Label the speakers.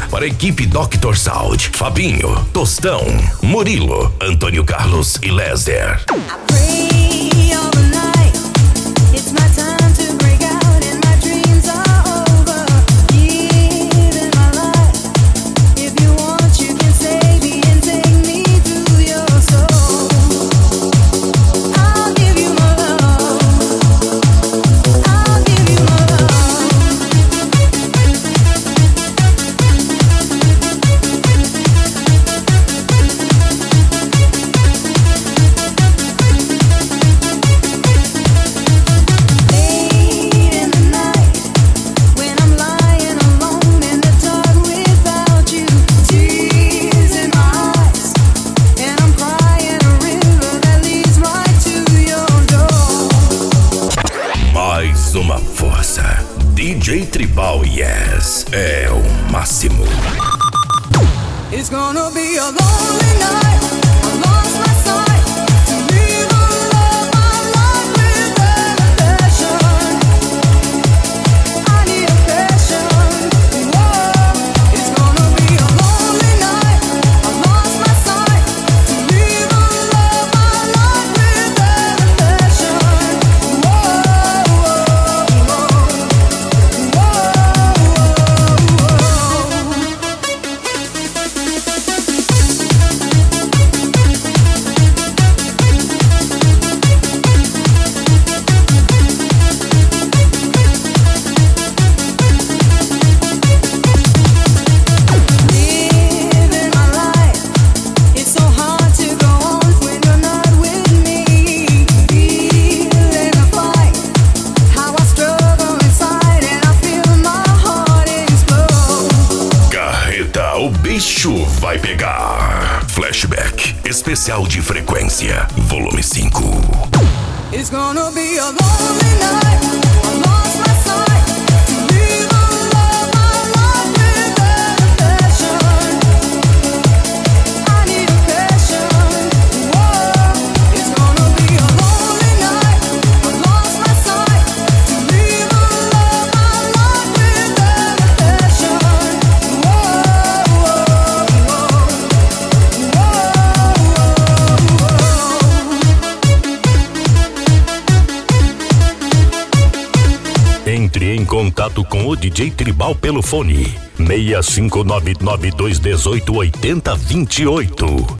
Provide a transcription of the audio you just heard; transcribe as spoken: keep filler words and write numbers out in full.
Speaker 1: para a equipe doutor Sound, Fabinho, Tostão, Murilo, Antônio Carlos e Lézer. Mais uma força. D J Tribal Yes é o máximo.
Speaker 2: It's gonna be a lonely night. I lost my sight to live a love my life without a passion. I need a passion. Whoa. It's gonna be a lonely night. I lost my sight to live a love my life without a passion. Whoa, whoa, whoa, living my life. It's so hard to go on when you're not with me. Feeling a fight, how I struggle inside and I feel my heart explode.
Speaker 1: Carreta, o bicho vai pegar. Flashback especial de frequência, volume cinco.
Speaker 2: It's gonna be a lonely night. I lost my sight to live a love my life without a passion. I need a passion. Whoa. It's gonna be a lonely night. I lost my sight to live a love my life without a passion. Whoa, whoa, whoa, whoa, whoa.
Speaker 1: Entre em contato com o D J Tribal pelo fone seis cinco nove nove dois um oito oito zero dois oito.